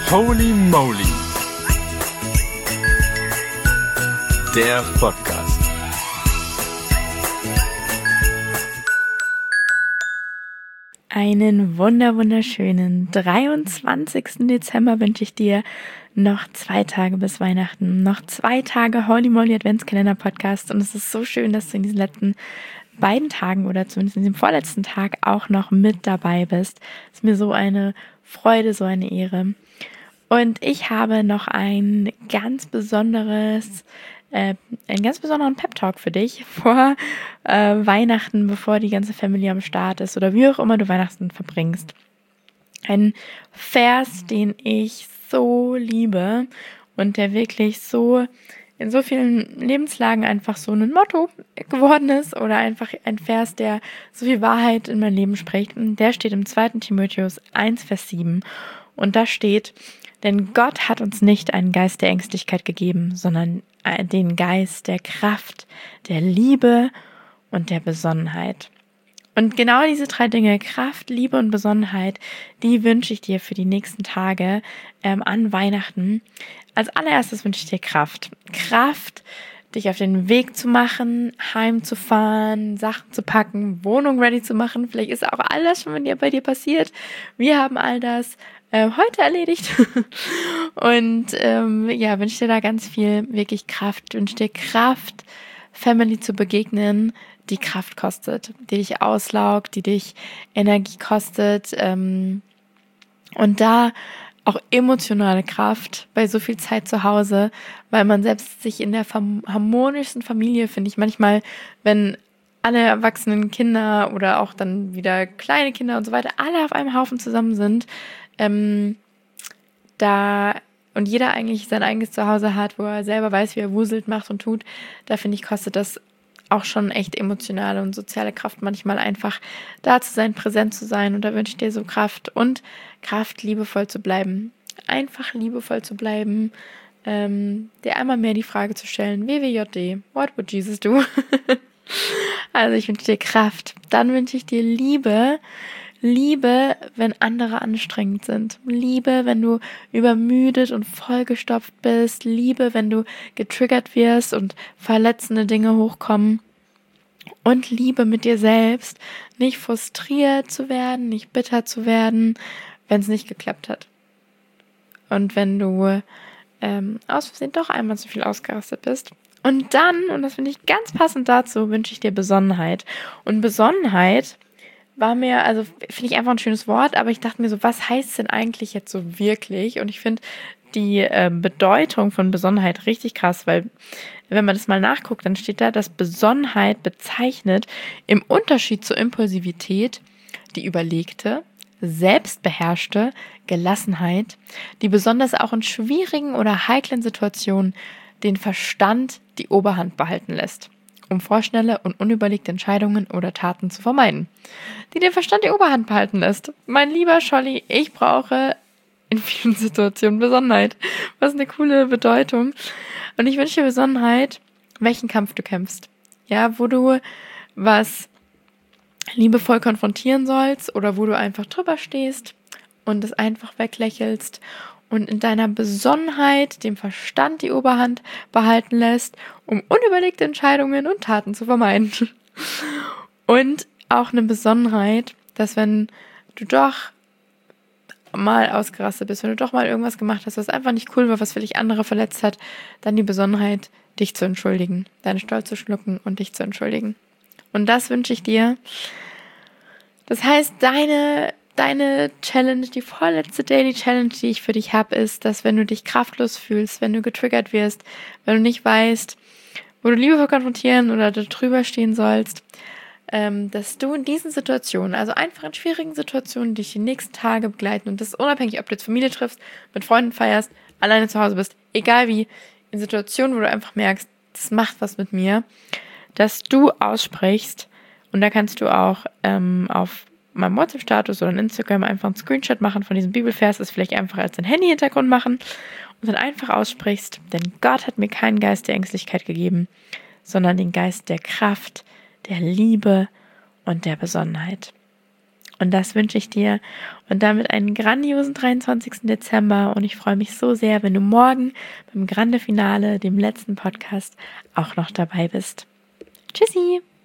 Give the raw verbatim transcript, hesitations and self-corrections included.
Holy Moly, der Podcast. Einen wunder wunderschönen dreiundzwanzigsten Dezember wünsche ich dir. Noch zwei Tage bis Weihnachten, noch zwei Tage Holy Moly Adventskalender Podcast und es ist so schön, dass du in diesen letzten beiden Tagen oder zumindest in diesem vorletzten Tag auch noch mit dabei bist. Es ist mir so eine Freude, so eine Ehre. Und ich habe noch ein ganz besonderes, äh, einen ganz besonderen Pep-Talk für dich vor äh, Weihnachten, bevor die ganze Familie am Start ist oder wie auch immer du Weihnachten verbringst. Ein Vers, den ich so liebe und der wirklich so in so vielen Lebenslagen einfach so ein Motto geworden ist oder einfach ein Vers, der so viel Wahrheit in mein Leben spricht. Und der steht im zweiten Timotheus eins, Vers sieben. Und da steht: Denn Gott hat uns nicht einen Geist der Ängstlichkeit gegeben, sondern den Geist der Kraft, der Liebe und der Besonnenheit. Und genau diese drei Dinge, Kraft, Liebe und Besonnenheit, die wünsche ich dir für die nächsten Tage ähm, an Weihnachten. Als allererstes wünsche ich dir Kraft. Kraft, dich auf den Weg zu machen, heimzufahren, Sachen zu packen, Wohnung ready zu machen. Vielleicht ist auch all das schon bei dir, bei dir passiert. Wir haben all das äh, heute erledigt. Und ähm, ja, wünsche dir da ganz viel wirklich Kraft. Wünsche dir Kraft, Family zu begegnen, die Kraft kostet, die dich auslaugt, die dich Energie kostet, ähm, und da auch emotionale Kraft bei so viel Zeit zu Hause, weil man selbst sich in der fam- harmonischsten Familie, finde ich manchmal, wenn alle erwachsenen Kinder oder auch dann wieder kleine Kinder und so weiter, alle auf einem Haufen zusammen sind, ähm, da und jeder eigentlich sein eigenes Zuhause hat, wo er selber weiß, wie er wuselt, macht und tut, da finde ich, kostet das auch schon echt emotionale und soziale Kraft manchmal einfach da zu sein, präsent zu sein. Und da wünsche ich dir so Kraft und Kraft, liebevoll zu bleiben. Einfach liebevoll zu bleiben. Ähm, dir einmal mehr die Frage zu stellen, W W J D, what would Jesus do? Also ich wünsche dir Kraft. Dann wünsche ich dir Liebe. Liebe, wenn andere anstrengend sind. Liebe, wenn du übermüdet und vollgestopft bist. Liebe, wenn du getriggert wirst und verletzende Dinge hochkommen. Und Liebe mit dir selbst, nicht frustriert zu werden, nicht bitter zu werden, wenn es nicht geklappt hat. Und wenn du ähm, aus Versehen doch einmal zu viel ausgerastet bist. Und dann, und das finde ich ganz passend dazu, wünsche ich dir Besonnenheit. Und Besonnenheit war mir, also finde ich einfach ein schönes Wort, aber ich dachte mir so, was heißt denn eigentlich jetzt so wirklich? Und ich finde die äh, Bedeutung von Besonnenheit richtig krass, weil wenn man das mal nachguckt, dann steht da, dass Besonnenheit bezeichnet im Unterschied zur Impulsivität die überlegte, selbstbeherrschte Gelassenheit, die besonders auch in schwierigen oder heiklen Situationen den Verstand die Oberhand behalten lässt, um vorschnelle und unüberlegte Entscheidungen oder Taten zu vermeiden, die den Verstand die Oberhand behalten lässt. Mein lieber Scholli, ich brauche in vielen Situationen Besonnenheit. Was eine coole Bedeutung. Und ich wünsche dir Besonnenheit, welchen Kampf du kämpfst. Ja, wo du was liebevoll konfrontieren sollst oder wo du einfach drüber stehst und es einfach weglächelst und in deiner Besonnenheit dem Verstand die Oberhand behalten lässt, um unüberlegte Entscheidungen und Taten zu vermeiden. Und auch eine Besonnenheit, dass wenn du doch mal ausgerastet bist, wenn du doch mal irgendwas gemacht hast, was einfach nicht cool war, was vielleicht andere verletzt hat, dann die Besonnenheit, dich zu entschuldigen, deinen Stolz zu schlucken und dich zu entschuldigen. Und das wünsche ich dir. Das heißt, deine Deine Challenge, die vorletzte Daily Challenge, die ich für dich habe, ist, dass wenn du dich kraftlos fühlst, wenn du getriggert wirst, wenn du nicht weißt, wo du liebevoll konfrontieren oder drüber stehen sollst, ähm, dass du in diesen Situationen, also einfach in schwierigen Situationen, dich die nächsten Tage begleiten und das ist unabhängig, ob du jetzt Familie triffst, mit Freunden feierst, alleine zu Hause bist, egal wie, in Situationen, wo du einfach merkst, das macht was mit mir, dass du aussprichst und da kannst du auch ähm, auf meinem WhatsApp-Status oder on Instagram einfach einen Screenshot machen von diesem Bibelvers, das vielleicht einfach als dein Handy-Hintergrund machen und dann einfach aussprichst, denn Gott hat mir keinen Geist der Ängstlichkeit gegeben, sondern den Geist der Kraft, der Liebe und der Besonnenheit. Und das wünsche ich dir und damit einen grandiosen dreiundzwanzigsten Dezember und ich freue mich so sehr, wenn du morgen beim Grande Finale, dem letzten Podcast, auch noch dabei bist. Tschüssi!